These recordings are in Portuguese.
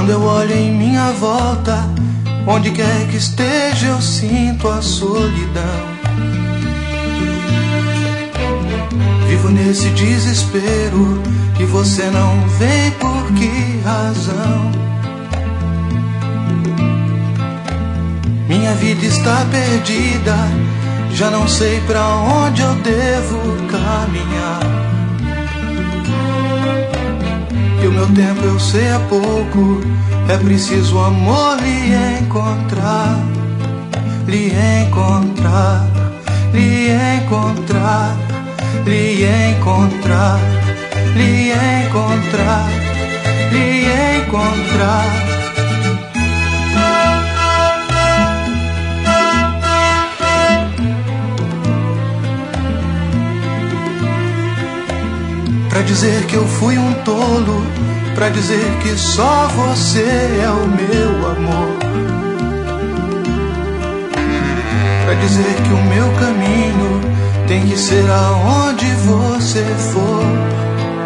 Quando eu olho em minha volta, onde quer que esteja eu sinto a solidão. Vivo nesse desespero e você não vem, por que razão? Minha vida está perdida, já não sei pra onde eu devo caminhar. E o meu tempo eu sei é pouco, é preciso amor lhe encontrar, lhe encontrar, lhe encontrar, lhe encontrar, lhe encontrar, lhe encontrar. Pra dizer que eu fui um tolo, pra dizer que só você é o meu amor, pra dizer que o meu caminho tem que ser aonde você for.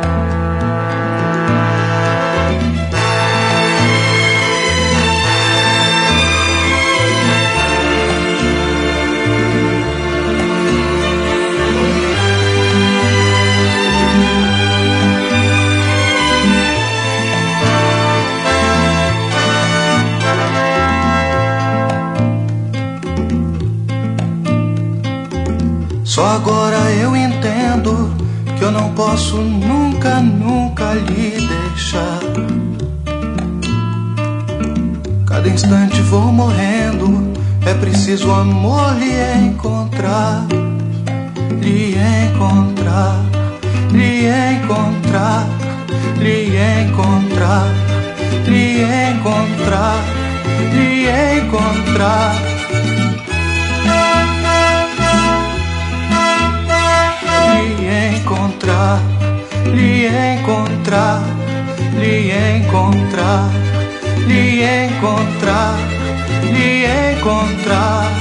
Só agora eu entendo que eu não posso nunca, nunca lhe deixar. Cada instante vou morrendo, é preciso amor lhe encontrar, lhe encontrar, lhe encontrar, lhe encontrar, lhe encontrar, lhe encontrar. Encontrar, lhe encontrar, lhe encontrar, lhe encontrar, lhe encontrar.